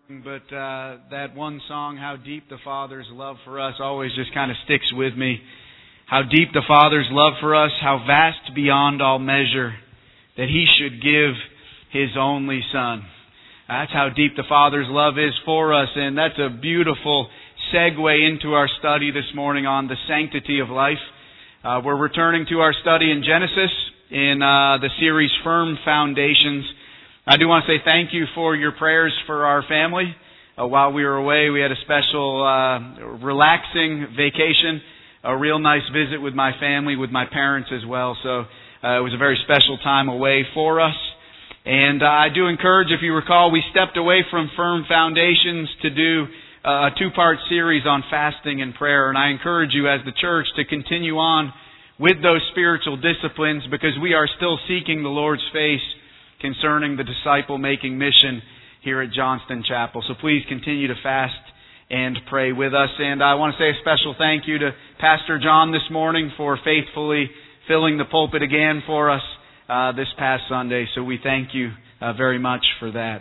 But that one song, How Deep the Father's Love for Us, always just kind of sticks with me. How deep the Father's love for us, how vast beyond all measure, that He should give His only Son. That's how deep the Father's love is for us, and that's a beautiful segue into our study this morning on the sanctity of life. We're returning to our study in Genesis in the series Firm Foundations. I do want to say thank you for your prayers for our family. While we were away, we had a special relaxing vacation, a real nice visit with my family, with my parents as well. So it was a very special time away for us. And I do encourage, if you recall, we stepped away from Firm Foundations to do a two-part series on fasting and prayer. And I encourage you as the church to continue on with those spiritual disciplines, because we are still seeking the Lord's face concerning the disciple-making mission here at Johnston Chapel. So please continue to fast and pray with us. And I want to say a special thank you to Pastor John this morning for faithfully filling the pulpit again for us this past Sunday. So we thank you very much for that.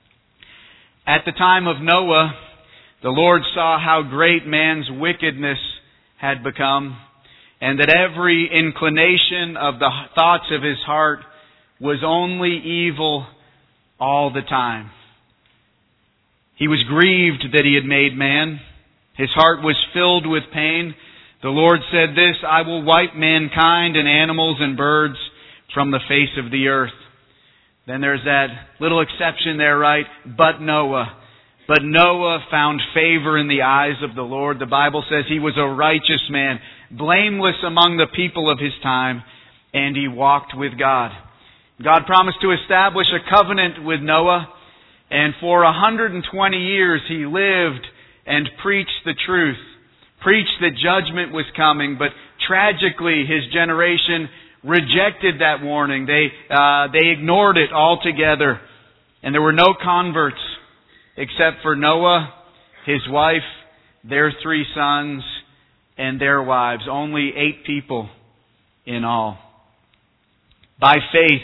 At the time of Noah, the Lord saw how great man's wickedness had become, and that every inclination of the thoughts of his heart was only evil all the time. He was grieved that He had made man. His heart was filled with pain. The Lord said this, I will wipe mankind and animals and birds from the face of the earth. Then there's that little exception there, right? But Noah. But Noah found favor in the eyes of the Lord. The Bible says he was a righteous man, blameless among the people of his time, and he walked with God. God promised to establish a covenant with Noah, and for 120 years he lived and preached the truth, preached that judgment was coming, but tragically his generation rejected that warning. They ignored it altogether, and there were no converts except for Noah, his wife, their 3 sons, and their wives. Only 8 people in all. By faith,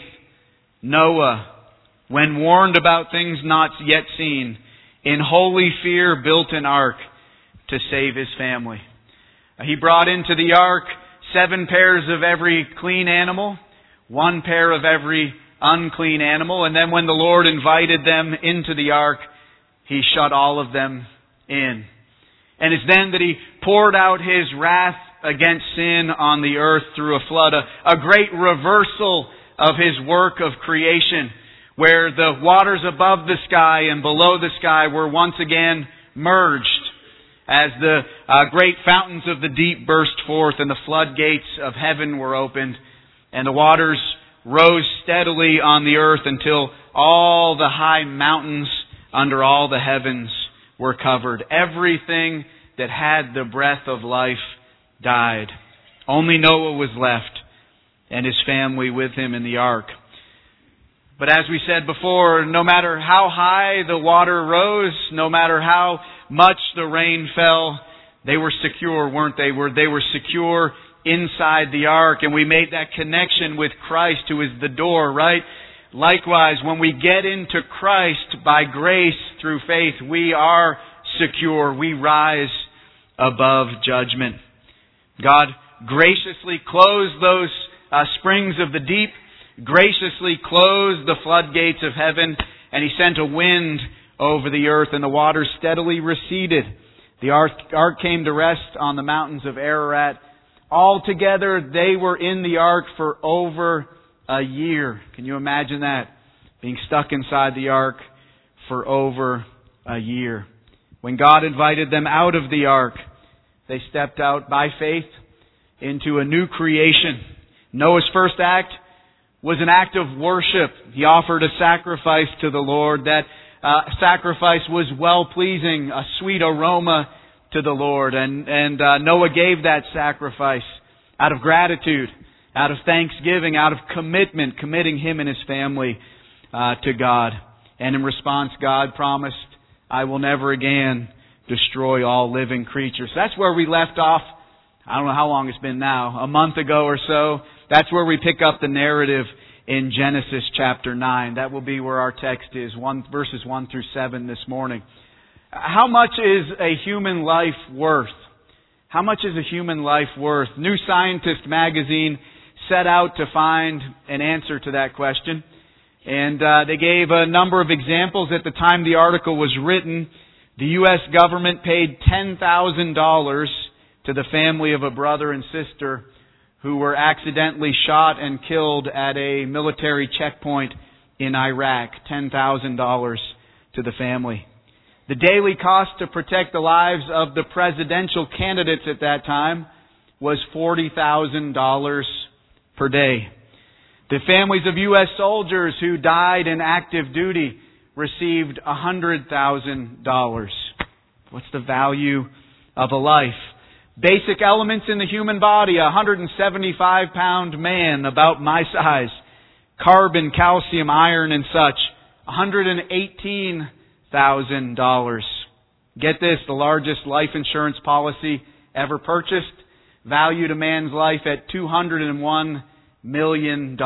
Noah, when warned about things not yet seen, in holy fear built an ark to save his family. He brought into the ark 7 pairs of every clean animal, 1 pair of every unclean animal, and then when the Lord invited them into the ark, He shut all of them in. And it's then that He poured out His wrath against sin on the earth through a flood, a great reversal of His work of creation, where the waters above the sky and below the sky were once again merged as the great fountains of the deep burst forth and the floodgates of heaven were opened, and the waters rose steadily on the earth until all the high mountains under all the heavens were covered. Everything that had the breath of life died. Only Noah was left, and his family with him in the ark. But as we said before, no matter how high the water rose, no matter how much the rain fell, they were secure, weren't they? They were secure inside the ark, and we made that connection with Christ, who is the door, right? Likewise, when we get into Christ by grace through faith, we are secure. We rise above judgment. God graciously closed those springs of the deep, graciously closed the floodgates of heaven, and He sent a wind over the earth, and the waters steadily receded. The ark came to rest on the mountains of Ararat. Altogether, they were in the ark for over a year. Can you imagine that? Being stuck inside the ark for over a year. When God invited them out of the ark, they stepped out by faith into a new creation. Noah's first act was an act of worship. He offered a sacrifice to the Lord. That sacrifice was well-pleasing, a sweet aroma to the Lord. And Noah gave that sacrifice out of gratitude, out of thanksgiving, out of commitment, committing him and his family to God. And in response, God promised, I will never again destroy all living creatures. That's where we left off. I don't know how long it's been now, a month ago or so. That's where we pick up the narrative in Genesis chapter 9. That will be where our text is, verses 1 through 7 this morning. How much is a human life worth? How much is a human life worth? New Scientist magazine set out to find an answer to that question. And they gave a number of examples. At the time the article was written, the U.S. government paid $10,000 to the family of a brother and sister who were accidentally shot and killed at a military checkpoint in Iraq. $10,000 to the family. The daily cost to protect the lives of the presidential candidates at that time was $40,000 per day. The families of U.S. soldiers who died in active duty received $100,000. What's the value of a life? Basic elements in the human body: a 175-pound man, about my size, carbon, calcium, iron, and such, $118,000. Get this, the largest life insurance policy ever purchased, valued a man's life at $201 million.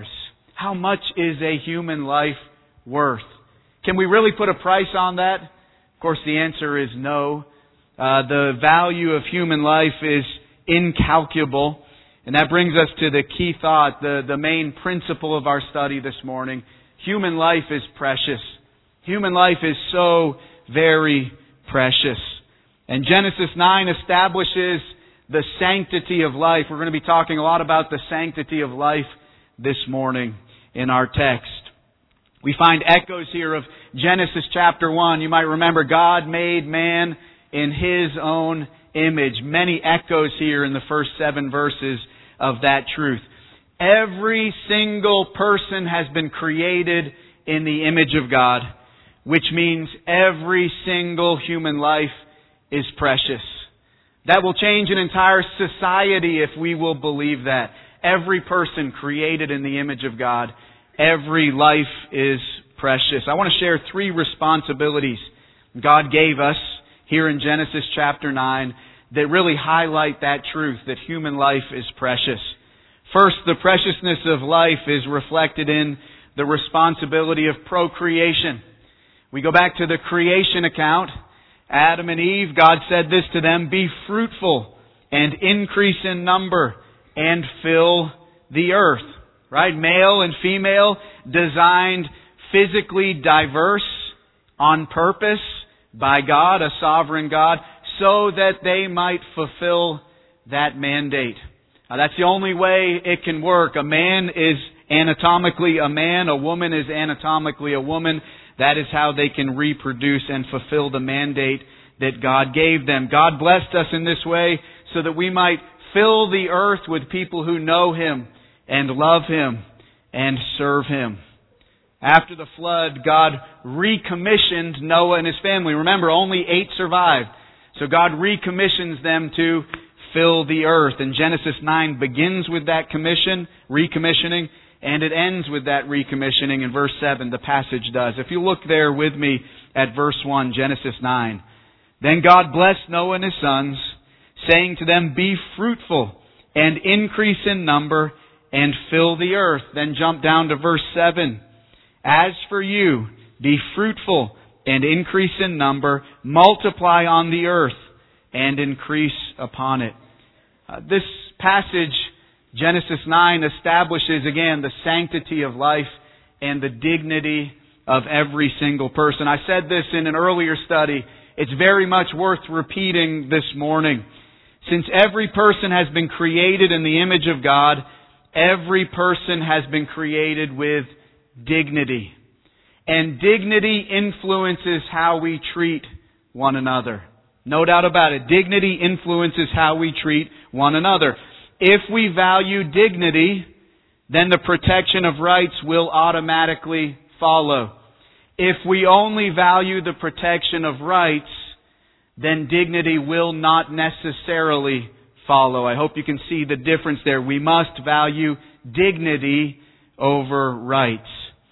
How much is a human life worth? Can we really put a price on that? Of course, the answer is no. The value of human life is incalculable. And that brings us to the key thought, the main principle of our study this morning. Human life is precious. Human life is so very precious. And Genesis 9 establishes the sanctity of life. We're going to be talking a lot about the sanctity of life this morning in our text. We find echoes here of Genesis chapter 1. You might remember God made man in His own image. Many echoes here in the first 7 verses of that truth. Every single person has been created in the image of God, which means every single human life is precious. That will change an entire society if we will believe that. Every person created in the image of God, every life is precious. I want to share 3 responsibilities God gave us here in Genesis chapter 9 that really highlight that truth, that human life is precious. First, the preciousness of life is reflected in the responsibility of procreation. We go back to the creation account. Adam and Eve, God said this to them: be fruitful and increase in number and fill the earth. Right? Male and female, designed physically diverse on purpose by God, a sovereign God, so that they might fulfill that mandate. Now, that's the only way it can work. A man is anatomically a man, a woman is anatomically a woman. That is how they can reproduce and fulfill the mandate that God gave them. God blessed us in this way so that we might fill the earth with people who know Him and love Him and serve Him. After the flood, God recommissioned Noah and his family. Remember, only 8 survived. So God recommissions them to fill the earth. And Genesis 9 begins with that recommissioning, and it ends with that recommissioning in verse 7. The passage does. If you look there with me at verse 1, Genesis 9. Then God blessed Noah and his sons, saying to them, be fruitful and increase in number and fill the earth. Then jump down to verse 7. As for you, be fruitful and increase in number, multiply on the earth and increase upon it. This passage, Genesis 9, establishes again the sanctity of life and the dignity of every single person. I said this in an earlier study. It's very much worth repeating this morning. Since every person has been created in the image of God, every person has been created with dignity. And dignity influences how we treat one another. No doubt about it. Dignity influences how we treat one another. If we value dignity, then the protection of rights will automatically follow. If we only value the protection of rights, then dignity will not necessarily follow. I hope you can see the difference there. We must value dignity over rights.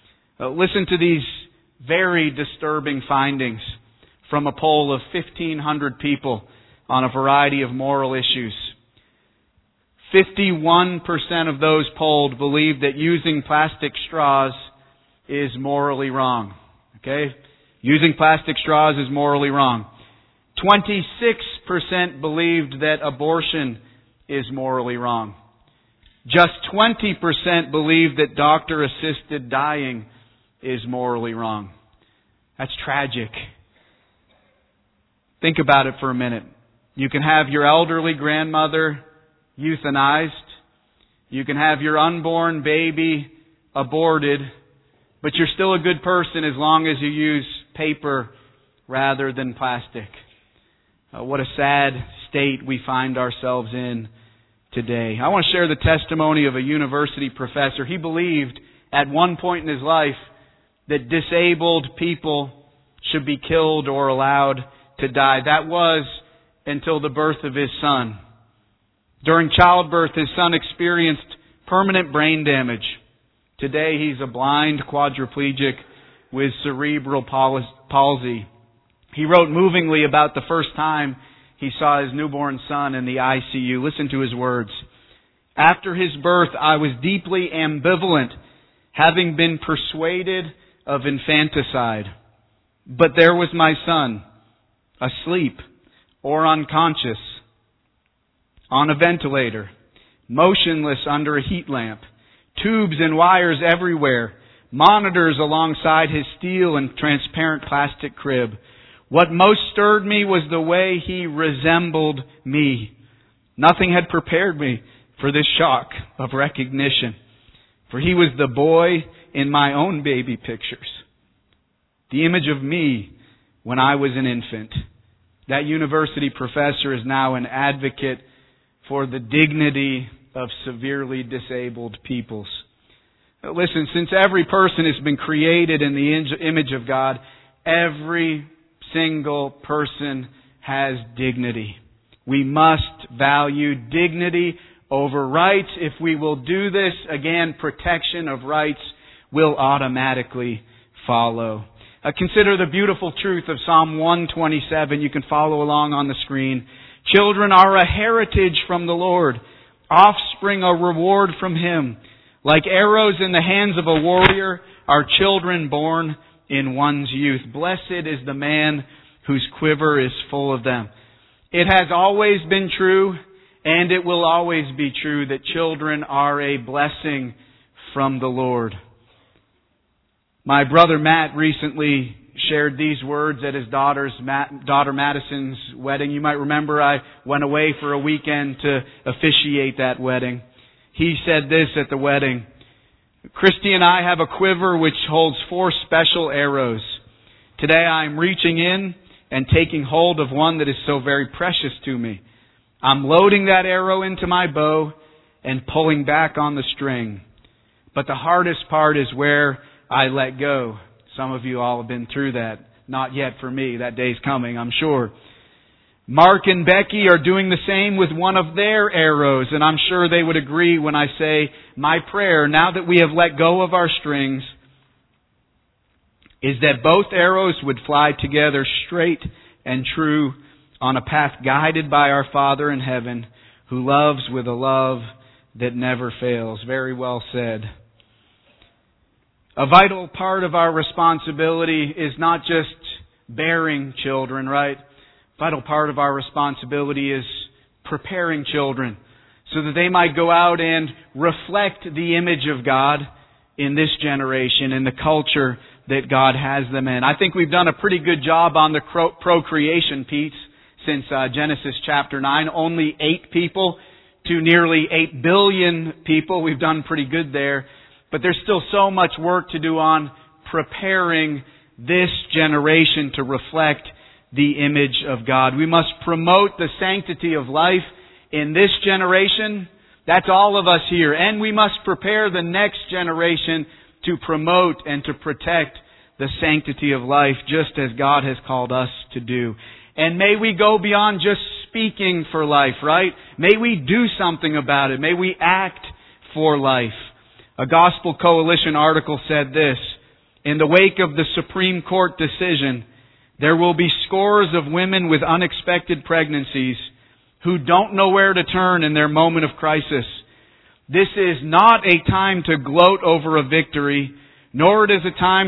Listen to these very disturbing findings from a poll of 1,500 people on a variety of moral issues. 51% of those polled believe that using plastic straws is morally wrong. Okay? Using plastic straws is morally wrong. 26% believed that abortion is morally wrong. Just 20% believe that doctor-assisted dying is morally wrong. That's tragic. Think about it for a minute. You can have your elderly grandmother euthanized. You can have your unborn baby aborted. But you're still a good person as long as you use paper rather than plastic. What a sad state we find ourselves in today. I want to share the testimony of a university professor. He believed at one point in his life that disabled people should be killed or allowed to die. That was until the birth of his son. During childbirth, his son experienced permanent brain damage. Today, he's a blind quadriplegic with cerebral palsy. He wrote movingly about the first time he saw his newborn son in the ICU. Listen to his words. After his birth, I was deeply ambivalent, having been persuaded of infanticide. But there was my son, asleep or unconscious, on a ventilator, motionless under a heat lamp, tubes and wires everywhere, monitors alongside his steel and transparent plastic crib. What most stirred me was the way he resembled me. Nothing had prepared me for this shock of recognition, for he was the boy in my own baby pictures, the image of me when I was an infant. That university professor is now an advocate for the dignity of severely disabled peoples. Listen, since every person has been created in the image of God, every single person has dignity. We must value dignity over rights. If we will do this, again, protection of rights will automatically follow. Consider the beautiful truth of Psalm 127. You can follow along on the screen. Children are a heritage from the Lord, offspring a reward from Him. Like arrows in the hands of a warrior are children born in one's youth. Blessed is the man whose quiver is full of them. It has always been true, and it will always be true, that children are a blessing from the Lord. My brother Matt recently shared these words at his daughter Madison's wedding. You might remember I went away for a weekend to officiate that wedding. He said this at the wedding: Christy and I have a quiver which holds 4 special arrows. Today I am reaching in and taking hold of one that is so very precious to me. I'm loading that arrow into my bow and pulling back on the string. But the hardest part is where I let go. Some of you all have been through that. Not yet for me. That day's coming, I'm sure. Mark and Becky are doing the same with one of their arrows, and I'm sure they would agree when I say my prayer, now that we have let go of our strings, is that both arrows would fly together straight and true on a path guided by our Father in heaven, who loves with a love that never fails. Very well said. A vital part of our responsibility is not just bearing children, right? A vital part of our responsibility is preparing children so that they might go out and reflect the image of God in this generation, in the culture that God has them in. I think we've done a pretty good job on the procreation piece since Genesis chapter 9. Only 8 people to nearly 8 billion people. We've done pretty good there. But there's still so much work to do on preparing this generation to reflect the image of God. We must promote the sanctity of life in this generation. That's all of us here. And we must prepare the next generation to promote and to protect the sanctity of life, just as God has called us to do. And may we go beyond just speaking for life, right? May we do something about it. May we act for life. A Gospel Coalition article said this: in the wake of the Supreme Court decision, there will be scores of women with unexpected pregnancies who don't know where to turn in their moment of crisis. This is not a time to gloat over a victory, nor is it a time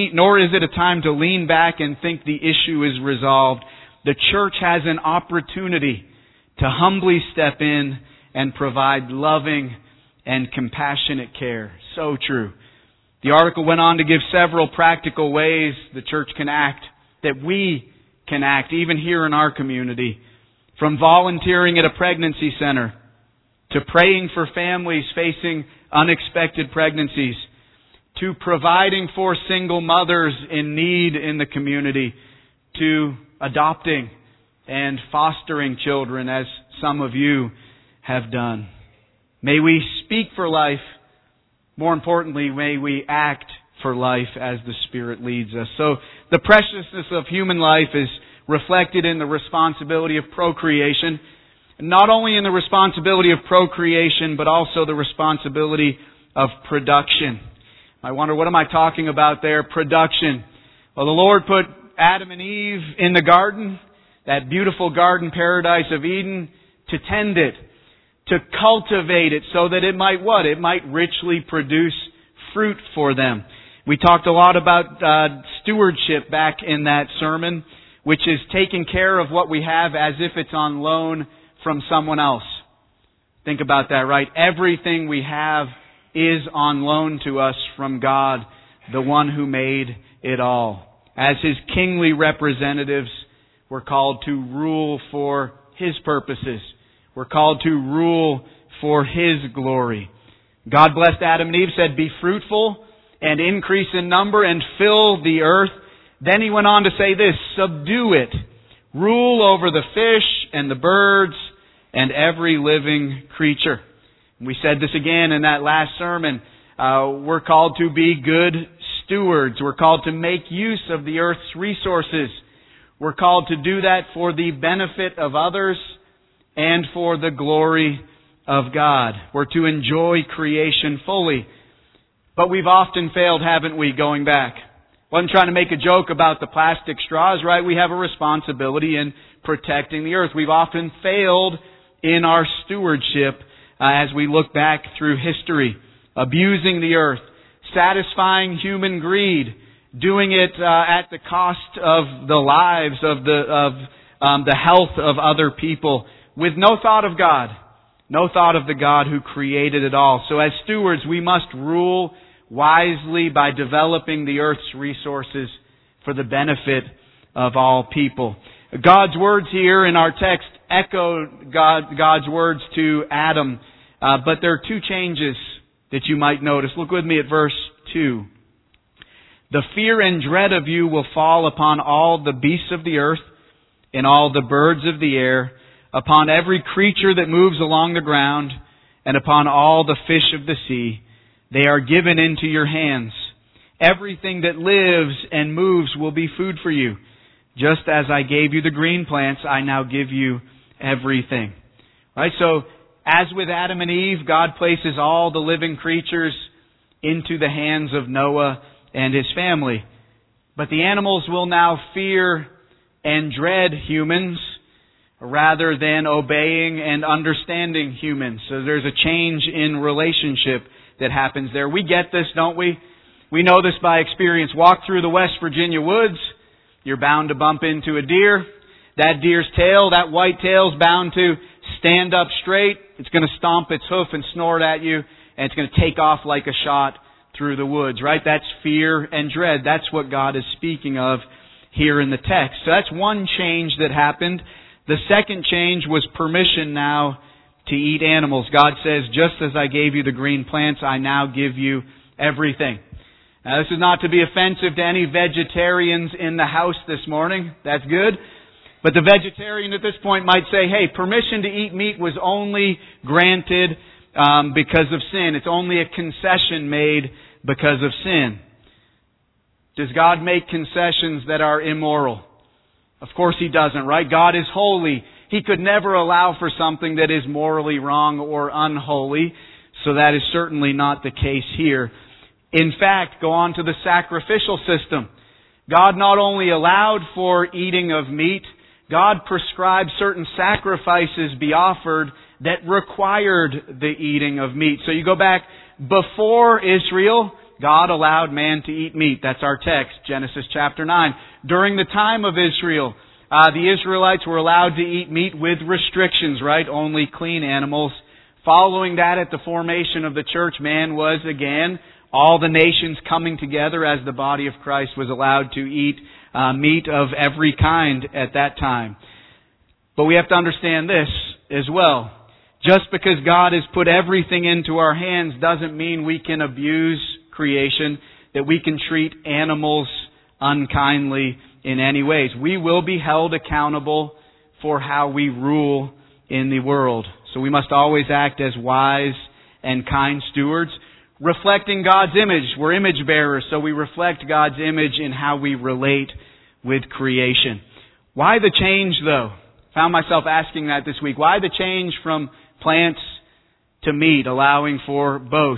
to lean back and think the issue is resolved. The church has an opportunity to humbly step in and provide loving and compassionate care. So true. The article went on to give several practical ways the church can act, that we can act, even here in our community. From volunteering at a pregnancy center, to praying for families facing unexpected pregnancies, to providing for single mothers in need in the community, to adopting and fostering children, as some of you have done. May we speak for life. More importantly, may we act for life as the Spirit leads us. So the preciousness of human life is reflected in the responsibility of procreation. Not only in the responsibility of procreation, but also the responsibility of production. I wonder, what am I talking about there? Production. Well, the Lord put Adam and Eve in the garden, that beautiful garden paradise of Eden, to tend it, to cultivate it so that it might what? It might richly produce fruit for them. We talked a lot about stewardship back in that sermon, which is taking care of what we have as if it's on loan from someone else. Think about that, right? Everything we have is on loan to us from God, the one who made it all. As His kingly representatives, we're called to rule for His purposes. We're called to rule for His glory. God blessed Adam and Eve, said, "Be fruitful and increase in number and fill the earth." Then He went on to say this, "Subdue it. Rule over the fish and the birds and every living creature." We said this again in that last sermon. We're called to be good stewards. We're called to make use of the earth's resources. We're called to do that for the benefit of others and for the glory of God. We're to enjoy creation fully. But we've often failed, haven't we, going back? Wasn't trying to make a joke about the plastic straws, right? We have a responsibility in protecting the earth. We've often failed in our stewardship as we look back through history. Abusing the earth, satisfying human greed, doing it at the cost of the lives of the health of other people, with no thought of God, no thought of the God who created it all. So as stewards, we must rule wisely by developing the earth's resources for the benefit of all people. God's words here in our text echo God's words to Adam, but there are two changes that you might notice. Look with me at verse 2. "The fear and dread of you will fall upon all the beasts of the earth and all the birds of the air, upon every creature that moves along the ground, and upon all the fish of the sea. They are given into your hands. Everything that lives and moves will be food for you. Just as I gave you the green plants, I now give you everything." Right? So, as with Adam and Eve, God places all the living creatures into the hands of Noah and his family. But the animals will now fear and dread humans rather than obeying and understanding humans. So there's a change in relationship that happens there. We get this, don't we? We know this by experience. Walk through the West Virginia woods. You're bound to bump into a deer. That deer's tail, that white tail's bound to stand up straight. It's going to stomp its hoof and snort at you, and it's going to take off like a shot through the woods, right? That's fear and dread. That's what God is speaking of here in the text. So that's one change that happened. The second change was permission now to eat animals. God says, "Just as I gave you the green plants, I now give you everything." Now, this is not to be offensive to any vegetarians in the house this morning. That's good. But the vegetarian at this point might say, hey, permission to eat meat was only granted because of sin. It's only a concession made because of sin. Does God make concessions that are immoral? Of course He doesn't, right? God is holy. He could never allow for something that is morally wrong or unholy. So that is certainly not the case here. In fact, go on to the sacrificial system. God not only allowed for eating of meat, God prescribed certain sacrifices be offered that required the eating of meat. So you go back before Israel, God allowed man to eat meat. That's our text, Genesis chapter 9. During the time of Israel, the Israelites were allowed to eat meat with restrictions, right? Only clean animals. Following that, at the formation of the church, man was again, all the nations coming together as the body of Christ was allowed to eat meat of every kind at that time. But we have to understand this as well. Just because God has put everything into our hands doesn't mean we can abuse creation, that we can treat animals unkindly in any ways. We will be held accountable for how we rule in the world. So we must always act as wise and kind stewards, reflecting God's image. We're image bearers, so we reflect God's image in how we relate with creation. Why the change, though? Found myself asking that this week. Why the change from plants to meat, allowing for both?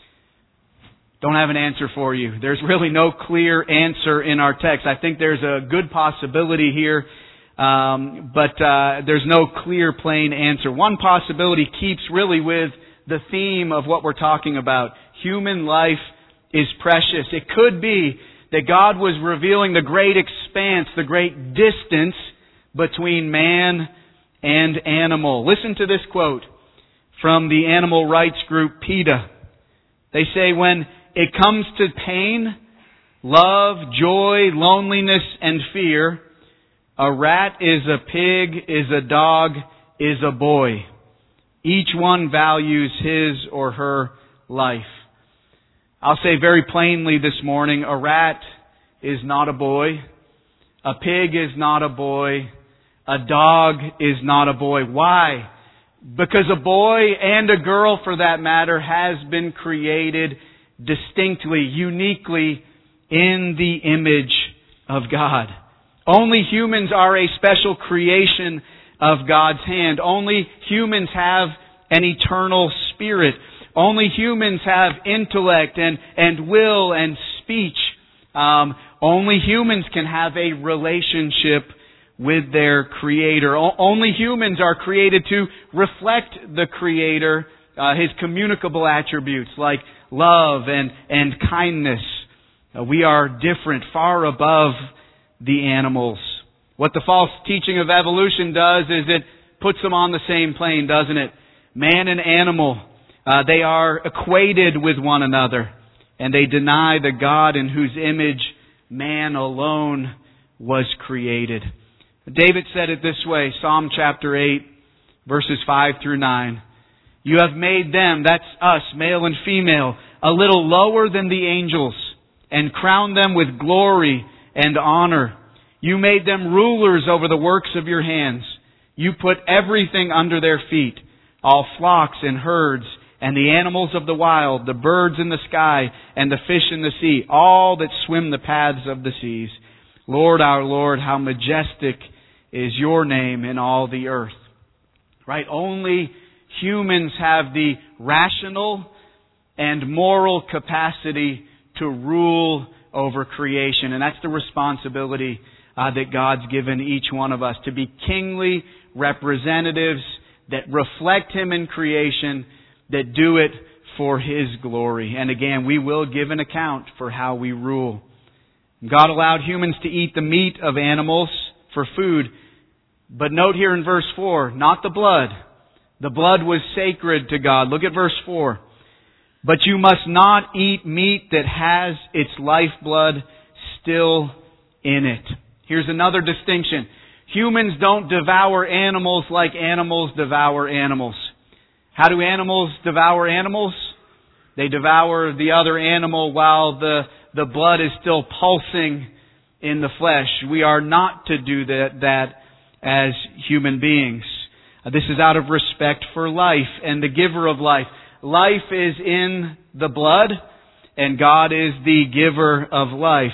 Don't have an answer for you. There's really no clear answer in our text. I think there's a good possibility here, but there's no clear, plain answer. One possibility keeps really with the theme of what we're talking about. Human life is precious. It could be that God was revealing the great expanse, the great distance between man and animal. Listen to this quote from the animal rights group PETA. They say, when it comes to pain, love, joy, loneliness, and fear, a rat is a pig, is a dog, is a boy. Each one values his or her life. I'll say very plainly this morning, a rat is not a boy. A pig is not a boy. A dog is not a boy. Why? Because a boy and a girl, for that matter, has been created distinctly, uniquely in the image of God. Only humans are a special creation of God's hand. Only humans have an eternal spirit. Only humans have intellect and will and speech. Only humans can have a relationship with their Creator. Only humans are created to reflect the Creator, His communicable attributes like love and kindness. We are different, far above the animals. What the false teaching of evolution does is it puts them on the same plane, doesn't it? Man and animal, they are equated with one another, and they deny the God in whose image man alone was created. David said it this way, Psalm chapter 8, verses 5 through 9. You have made them, that's us, male and female, a little lower than the angels, and crowned them with glory and honor. You made them rulers over the works of your hands. You put everything under their feet, all flocks and herds, and the animals of the wild, the birds in the sky, and the fish in the sea, all that swim the paths of the seas. Lord, our Lord, how majestic is your name in all the earth. Right? Only humans have the rational and moral capacity to rule over creation. And that's the responsibility that God's given each one of us, to be kingly representatives that reflect Him in creation, that do it for His glory. And again, we will give an account for how we rule. God allowed humans to eat the meat of animals for food. But note here in verse 4, not the blood. The blood was sacred to God. Look at verse 4. But you must not eat meat that has its lifeblood still in it. Here's another distinction. Humans don't devour animals like animals devour animals. How do animals devour animals? They devour the other animal while the blood is still pulsing in the flesh. We are not to do that as human beings. This is out of respect for life and the giver of life. Life is in the blood, and God is the giver of life.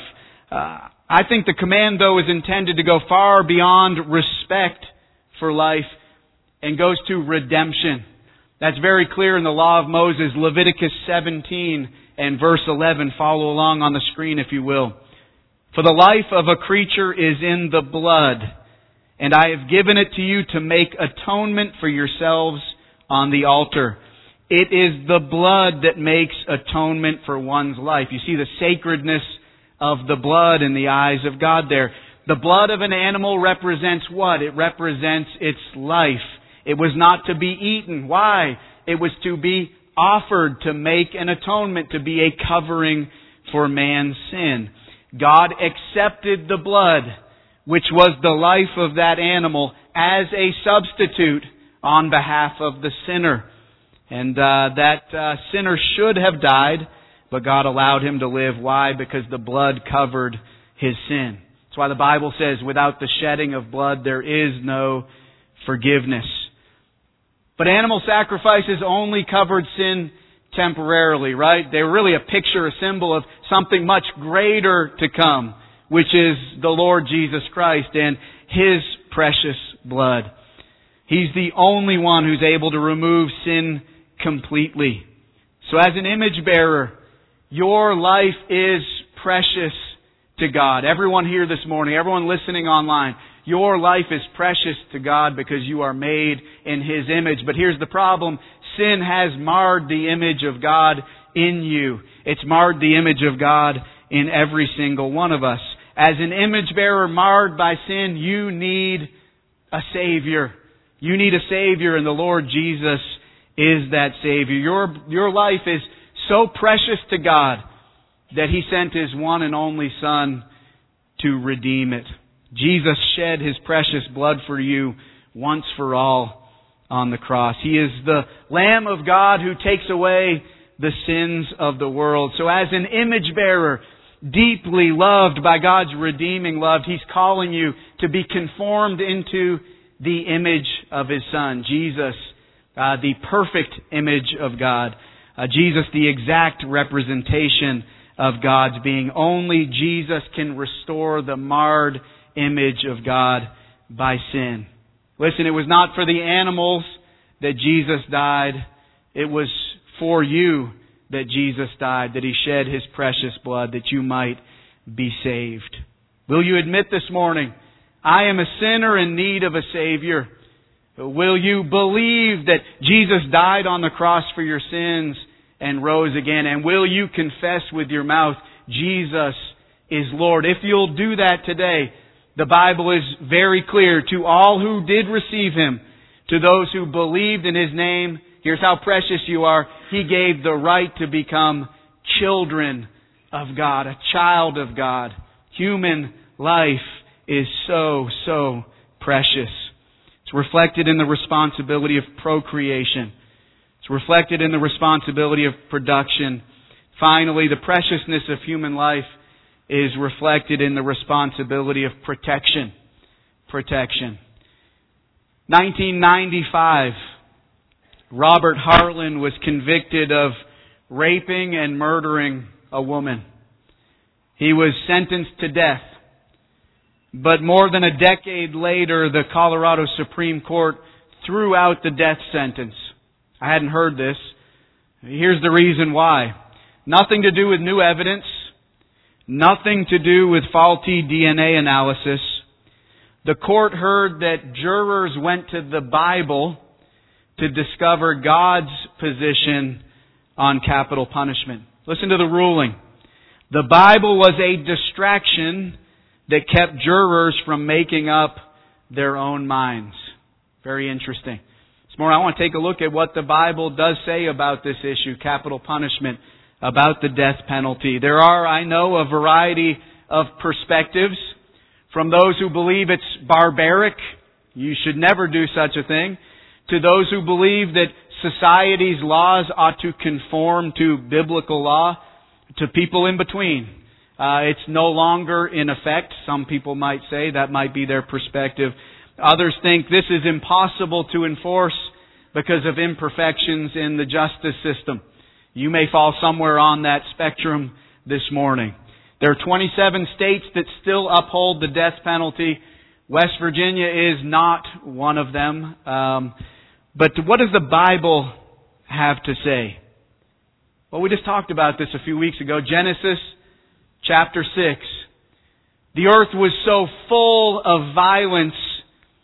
I think the command, though, is intended to go far beyond respect for life and goes to redemption. That's very clear in the law of Moses, Leviticus 17 and verse 11. Follow along on the screen, if you will. For the life of a creature is in the blood, and I have given it to you to make atonement for yourselves on the altar. It is the blood that makes atonement for one's life. You see the sacredness of the blood in the eyes of God there. The blood of an animal represents what? It represents its life. It was not to be eaten. Why? It was to be offered to make an atonement, to be a covering for man's sin. God accepted the blood, which was the life of that animal, as a substitute on behalf of the sinner. And that sinner should have died, but God allowed him to live. Why? Because the blood covered his sin. That's why the Bible says, without the shedding of blood, there is no forgiveness. But animal sacrifices only covered sin temporarily, right? They were really a picture, a symbol of something much greater to come, which is the Lord Jesus Christ and His precious blood. He's the only one who's able to remove sin completely. So as an image bearer, your life is precious to God. Everyone here this morning, everyone listening online, your life is precious to God because you are made in His image. But here's the problem. Sin has marred the image of God in you. It's marred the image of God in every single one of us. As an image bearer marred by sin, you need a Savior. You need a Savior, and the Lord Jesus is that Savior. Your life is so precious to God that He sent His one and only Son to redeem it. Jesus shed His precious blood for you once for all on the cross. He is the Lamb of God who takes away the sins of the world. So as an image bearer, deeply loved by God's redeeming love, He's calling you to be conformed into the image of His Son, Jesus, the perfect image of God. Jesus, the exact representation of God's being. Only Jesus can restore the marred image of God by sin. Listen, it was not for the animals that Jesus died. It was for you that Jesus died, that He shed His precious blood that you might be saved. Will you admit this morning, I am a sinner in need of a Savior? Will you believe that Jesus died on the cross for your sins and rose again? And will you confess with your mouth, Jesus is Lord? If you'll do that today, the Bible is very clear. To all who did receive Him, to those who believed in His name, here's how precious you are. He gave the right to become children of God, a child of God. Human life is so, so precious. It's reflected in the responsibility of procreation. It's reflected in the responsibility of production. Finally, the preciousness of human life is reflected in the responsibility of protection. Protection. 1995, Robert Harlan was convicted of raping and murdering a woman. He was sentenced to death. But more than a decade later, the Colorado Supreme Court threw out the death sentence. I hadn't heard this. Here's the reason why. Nothing to do with new evidence. Nothing to do with faulty DNA analysis. The court heard that jurors went to the Bible to discover God's position on capital punishment. Listen to the ruling. The Bible was a distraction that kept jurors from making up their own minds. Very interesting. This morning I want to take a look at what the Bible does say about this issue, capital punishment, about the death penalty. There are, I know, a variety of perspectives. From those who believe it's barbaric, you should never do such a thing, to those who believe that society's laws ought to conform to biblical law, to people in between. It's no longer in effect. Some people might say that might be their perspective. Others think this is impossible to enforce because of imperfections in the justice system. You may fall somewhere on that spectrum this morning. There are 27 states that still uphold the death penalty. West Virginia is not one of them. But what does the Bible have to say? Well, we just talked about this a few weeks ago. Genesis chapter 6. The earth was so full of violence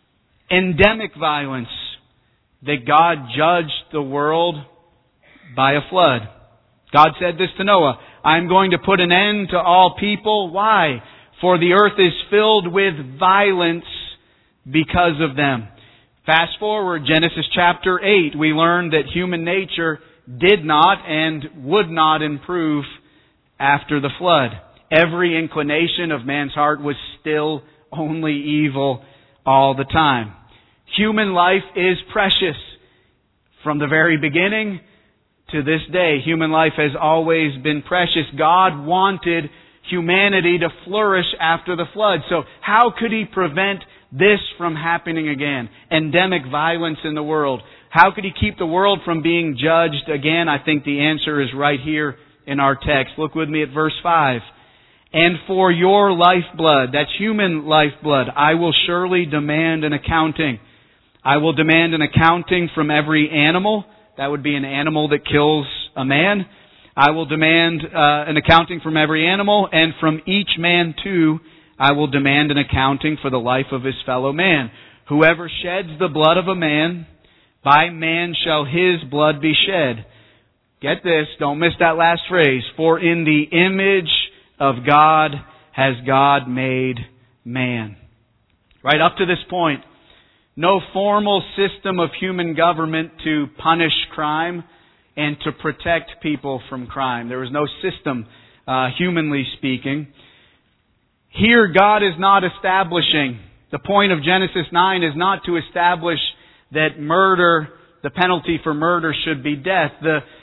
endemic violence, that God judged the world by a flood. God said this to Noah, I'm going to put an end to all people. Why? For the earth is filled with violence because of them. Fast forward, Genesis chapter 8, we learn that human nature did not and would not improve after the flood. Every inclination of man's heart was still only evil all the time. Human life is precious. From the very beginning to this day, human life has always been precious. God wanted humanity to flourish after the flood. So how could He prevent this from happening again? Endemic violence in the world. How could He keep the world from being judged again? I think the answer is right here in our text. Look with me at verse 5. And for your lifeblood, that's human lifeblood, I will surely demand an accounting. I will demand an accounting from every animal. That would be an animal that kills a man. I will demand an accounting from every animal, and from each man too, I will demand an accounting for the life of his fellow man. Whoever sheds the blood of a man, by man shall his blood be shed. Get this, don't miss that last phrase. For in the image of God has God made man. Right up to this point, no formal system of human government to punish crime and to protect people from crime. There was no system, humanly speaking. Here, God is not establishing, the point of Genesis 9 is not to establish that murder, the penalty for murder should be death.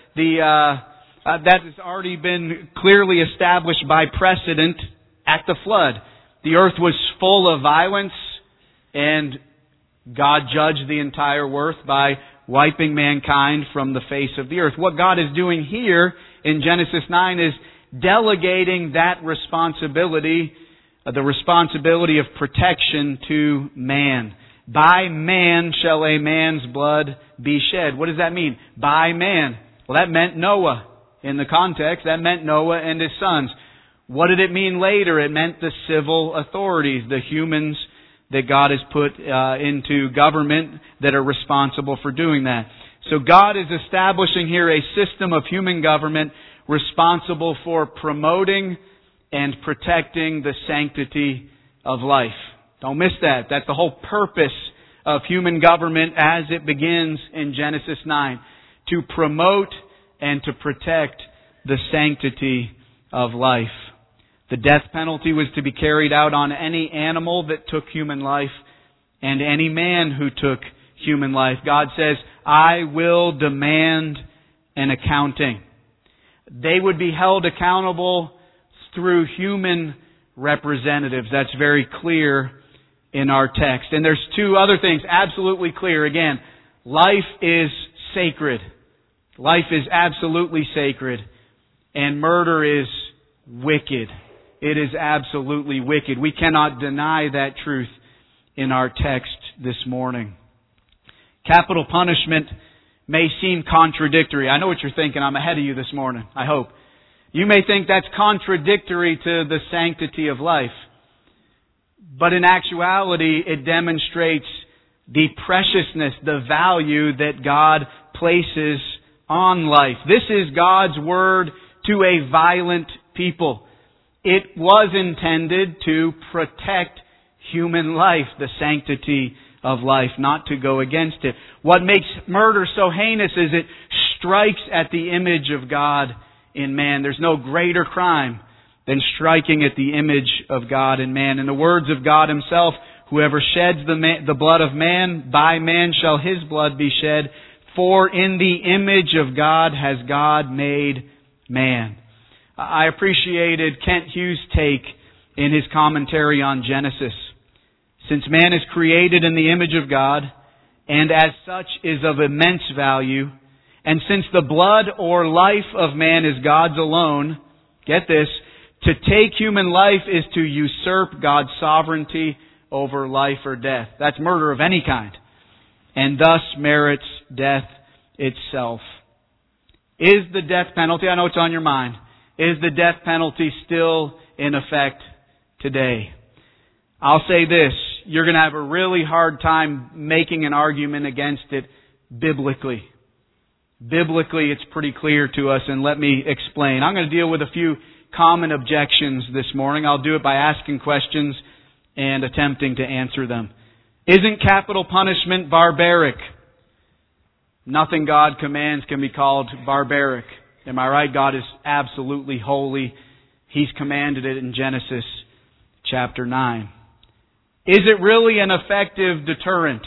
That has already been clearly established by precedent at the flood. The earth was full of violence, and God judged the entire earth by wiping mankind from the face of the earth. What God is doing here in Genesis 9 is delegating that responsibility, the responsibility of protection to man. By man shall a man's blood be shed. What does that mean? By man. Well, that meant Noah. In the context, that meant Noah and his sons. What did it mean later? It meant the civil authorities, the humans that God has put into government that are responsible for doing that. So God is establishing here a system of human government responsible for promoting and protecting the sanctity of life. Don't miss that. That's the whole purpose of human government as it begins in Genesis 9. To promote and to protect the sanctity of life. The death penalty was to be carried out on any animal that took human life and any man who took human life. God says, I will demand an accounting. They would be held accountable through human representatives. That's very clear in our text. And there's two other things absolutely clear. Again, life is sacred. Life is absolutely sacred. And murder is wicked. It is absolutely wicked. We cannot deny that truth in our text this morning. Capital punishment may seem contradictory. I know what you're thinking. I'm ahead of you this morning, I hope. You may think that's contradictory to the sanctity of life. But in actuality, it demonstrates the preciousness, the value that God places on life. This is God's word to a violent people. It was intended to protect human life, the sanctity of life, not to go against it. What makes murder so heinous is it strikes at the image of God in man. There's no greater crime than striking at the image of God in man. In the words of God Himself, whoever sheds the blood of man, by man shall his blood be shed. For in the image of God has God made man. I appreciated Kent Hughes' take in his commentary on Genesis. Since man is created in the image of God, and as such is of immense value, and since the blood or life of man is God's alone, get this, to take human life is to usurp God's sovereignty over life or death. That's murder of any kind, and thus merits death itself. Is the death penalty, I know it's on your mind, is the death penalty still in effect today? I'll say this, you're going to have a really hard time making an argument against it biblically. Biblically, it's pretty clear to us, and let me explain. I'm going to deal with a few common objections this morning. I'll do it by asking questions and attempting to answer them. Isn't capital punishment barbaric? Nothing God commands can be called barbaric. Am I right? God is absolutely holy. He's commanded it in Genesis chapter 9. Is it really an effective deterrent?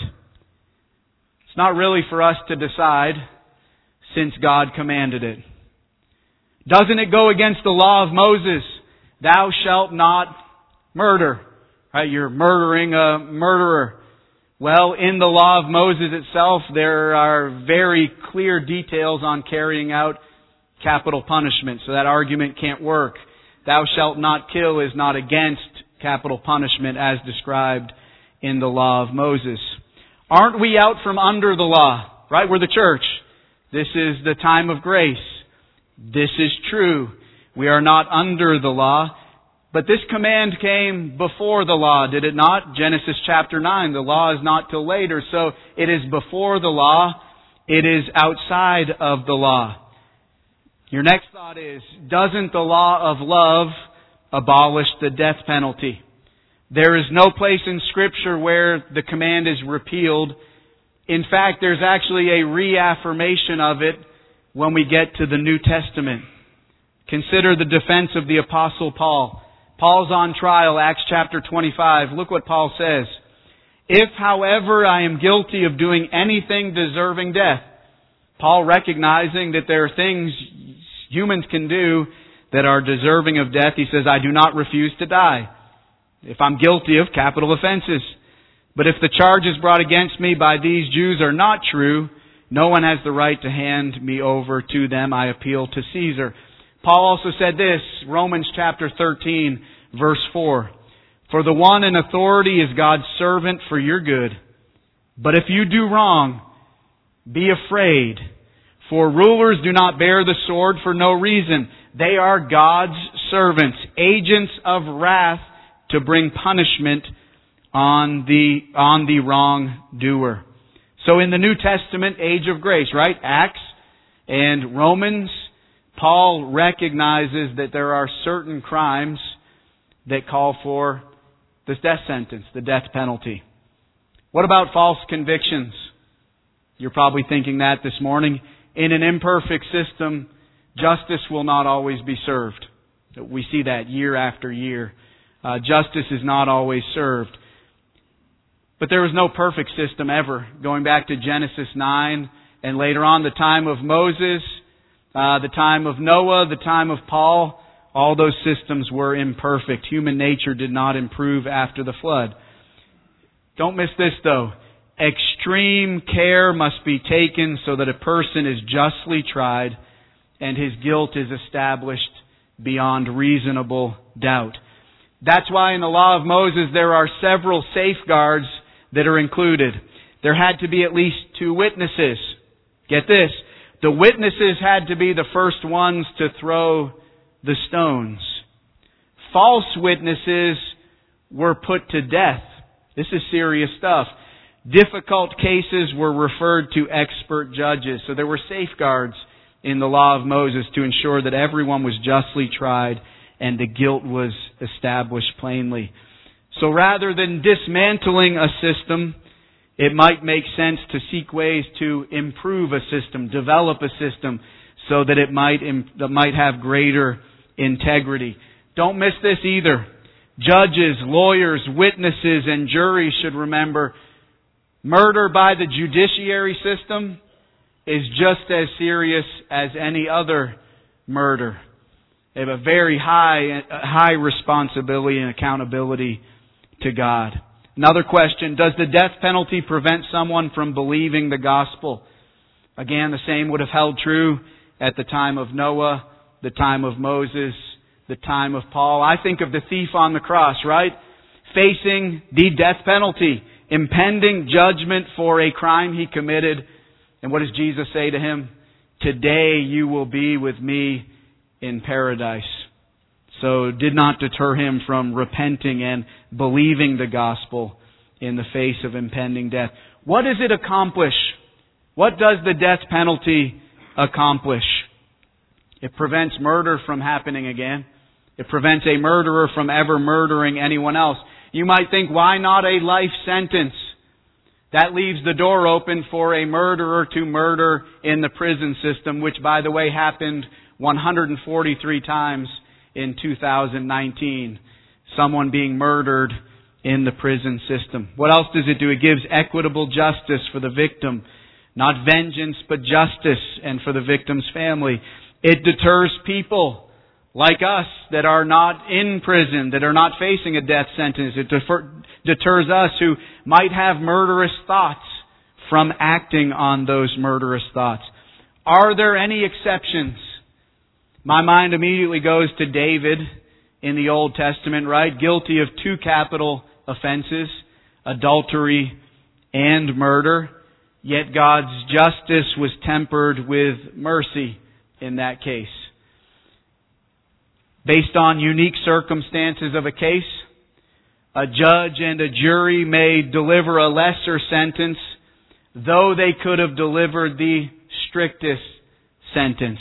It's not really for us to decide, since God commanded it. Doesn't it go against the law of Moses? Thou shalt not murder. Right? You're murdering a murderer. Well, in the law of Moses itself, there are very clear details on carrying out capital punishment. So that argument can't work. Thou shalt not kill is not against capital punishment as described in the law of Moses. Aren't we out from under the law? Right? We're the church. This is the time of grace. This is true. We are not under the law. But this command came before the law, did it not? Genesis chapter 9. The law is not till later. So it is before the law. It is outside of the law. Your next thought is, doesn't the law of love abolish the death penalty? There is no place in Scripture where the command is repealed. In fact, there's actually a reaffirmation of it when we get to the New Testament. Consider the defense of the Apostle Paul. Paul's on trial, Acts chapter 25. Look what Paul says. If, however, I am guilty of doing anything deserving death, Paul recognizing that there are things humans can do that are deserving of death, he says, I do not refuse to die if I'm guilty of capital offenses. But if the charges brought against me by these Jews are not true, no one has the right to hand me over to them. I appeal to Caesar. Paul also said this, Romans chapter 13, verse 4. For the one in authority is God's servant for your good. But if you do wrong, be afraid. For rulers do not bear the sword for no reason. They are God's servants, agents of wrath to bring punishment on the wrongdoer. So in the New Testament age of grace, right? Acts and Romans, Paul recognizes that there are certain crimes that call for the death sentence, the death penalty. What about false convictions? You're probably thinking that this morning. In an imperfect system, justice will not always be served. We see that year after year. Justice is not always served. But there was no perfect system ever. Going back to Genesis 9 and later on the time of Moses, the time of Noah, the time of Paul, all those systems were imperfect. Human nature did not improve after the flood. Don't miss this though. Extreme care must be taken so that a person is justly tried and his guilt is established beyond reasonable doubt. That's why in the law of Moses there are several safeguards that are included. There had to be at least 2 witnesses. Get this. The witnesses had to be the first ones to throw the stones. False witnesses were put to death. This is serious stuff. Difficult cases were referred to expert judges. So there were safeguards in the law of Moses to ensure that everyone was justly tried and the guilt was established plainly. So rather than dismantling a system, it might make sense to seek ways to improve a system, develop a system so that it might have greater integrity. Don't miss this either. Judges, lawyers, witnesses, and juries should remember murder by the judiciary system is just as serious as any other murder. They have a very high responsibility and accountability to God. Another question, does the death penalty prevent someone from believing the gospel? Again, the same would have held true at the time of Noah, the time of Moses, the time of Paul. I think of the thief on the cross, right? Facing the death penalty, impending judgment for a crime he committed. And what does Jesus say to him? Today you will be with me in paradise. So it did not deter him from repenting and believing the gospel in the face of impending death. What does it accomplish? What does the death penalty accomplish? It prevents murder from happening again. It prevents a murderer from ever murdering anyone else. You might think, why not a life sentence? That leaves the door open for a murderer to murder in the prison system, which, by the way, happened 143 times in 2019. Someone being murdered in the prison system. What else does it do? It gives equitable justice for the victim. Not vengeance, but justice, and for the victim's family. It deters people like us that are not in prison, that are not facing a death sentence. It deters us who might have murderous thoughts from acting on those murderous thoughts. Are there any exceptions? My mind immediately goes to David in the Old Testament, right? Guilty of 2 capital offenses, adultery and murder. Yet God's justice was tempered with mercy in that case. Based on unique circumstances of a case, a judge and a jury may deliver a lesser sentence, though they could have delivered the strictest sentence.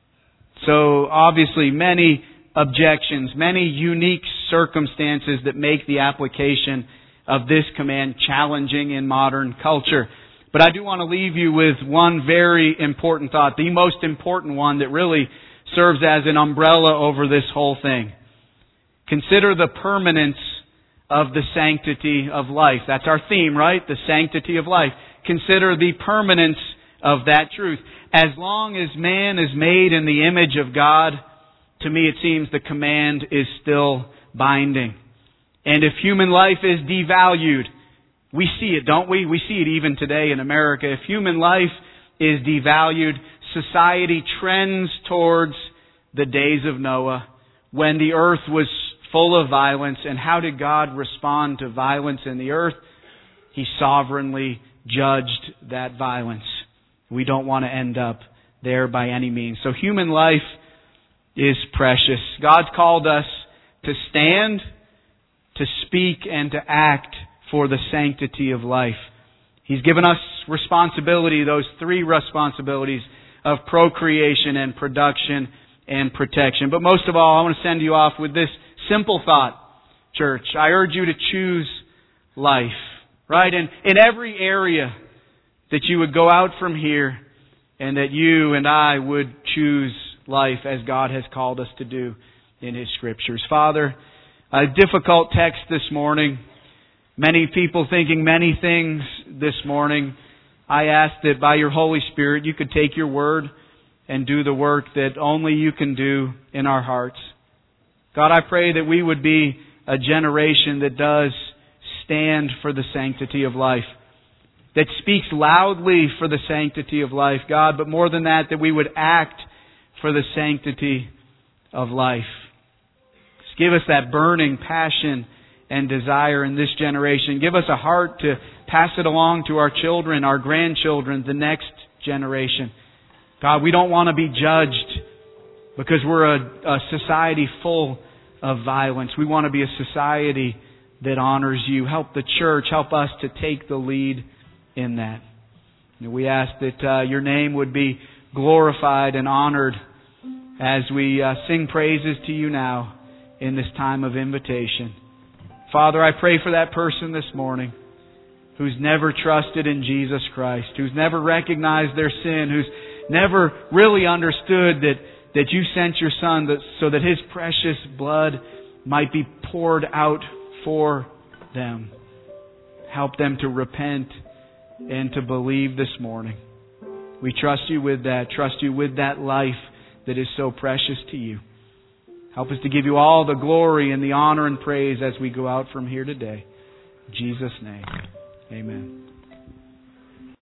So obviously many objections, many unique circumstances that make the application of this command challenging in modern culture. But I do want to leave you with one very important thought, the most important one that really serves as an umbrella over this whole thing. Consider the permanence of the sanctity of life. That's our theme, right? The sanctity of life. Consider the permanence of that truth. As long as man is made in the image of God, to me it seems the command is still binding. And if human life is devalued, we see it, don't we? We see it even today in America. If human life is devalued, society trends towards the days of Noah, when the earth was full of violence. And how did God respond to violence in the earth? He sovereignly judged that violence. We don't want to end up there by any means. So human life is precious. God's called us to stand, to speak, and to act for the sanctity of life. He's given us responsibility, those 3 responsibilities of procreation and production and protection. But most of all, I want to send you off with this simple thought, church. I urge you to choose life, right? And in every area that you would go out from here and that you and I would choose life as God has called us to do in His Scriptures. Father, a difficult text this morning. Many people thinking many things this morning. I ask that by your Holy Spirit you could take your word and do the work that only you can do in our hearts. God, I pray that we would be a generation that does stand for the sanctity of life, that speaks loudly for the sanctity of life, God, but more than that, that we would act for the sanctity of life. Just give us that burning passion and desire in this generation. Give us a heart to pass it along to our children, our grandchildren, the next generation. God, we don't want to be judged because we're a society full of violence. We want to be a society that honors you. Help the church, help us to take the lead in that. And we ask that your name would be glorified and honored as we sing praises to you now in this time of invitation. Father, I pray for that person this morning who's never trusted in Jesus Christ, who's never recognized their sin, who's never really understood that you sent your Son so that His precious blood might be poured out for them. Help them to repent and to believe this morning. We trust you with that. Trust you with that life that is so precious to you. Help us to give you all the glory and the honor and praise as we go out from here today. In Jesus' name, amen.